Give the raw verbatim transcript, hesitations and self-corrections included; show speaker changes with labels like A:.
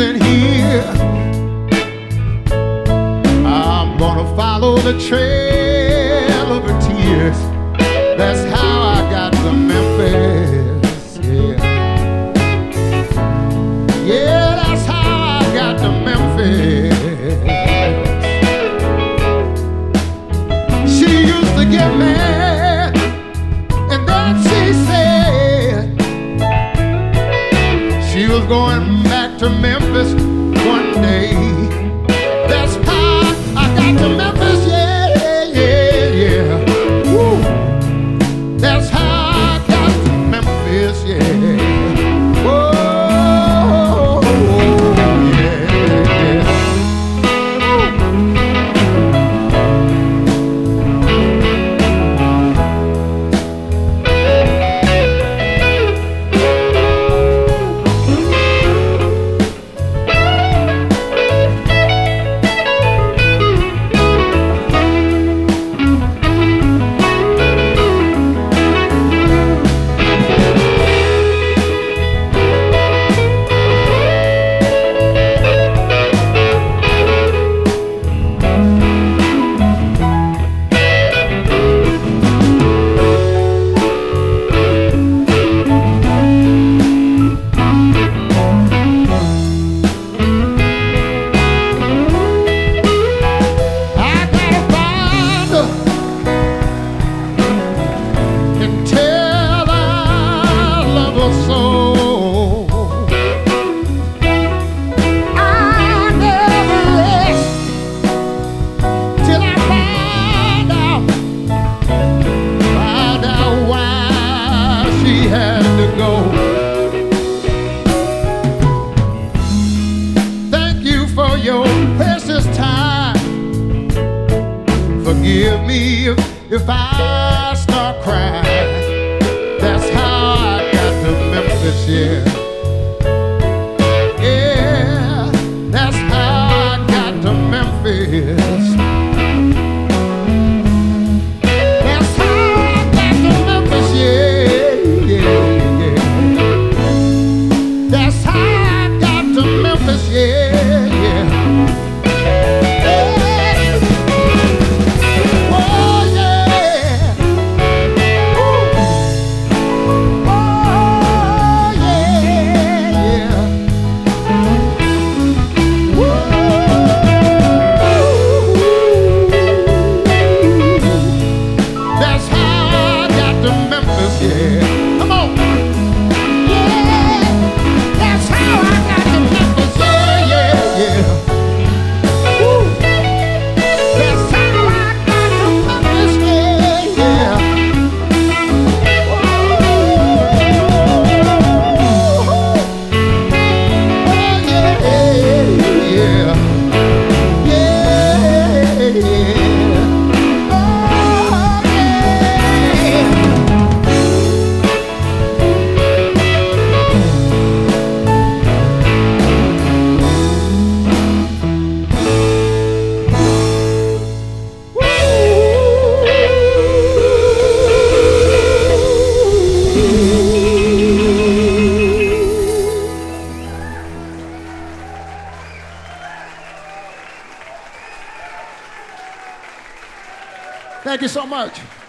A: isn't here. I'm gonna follow the trail of her tears. That's how I got to Memphis, yeah. Yeah, that's how I got to Memphis. She used to get mad, and then she said she was going back to Memphis one day. That's how I got to Memphis, yeah, yeah, yeah. Woo. That's how I got to Memphis, yeah. Whoa, yeah, yeah. Forgive me if, if I start crying. That's how I got to Memphis, yeah. Yeah, that's how I got to Memphis. That's how I got to Memphis, yeah, yeah, yeah. That's how I got to Memphis, yeah, yeah. Thank you so much.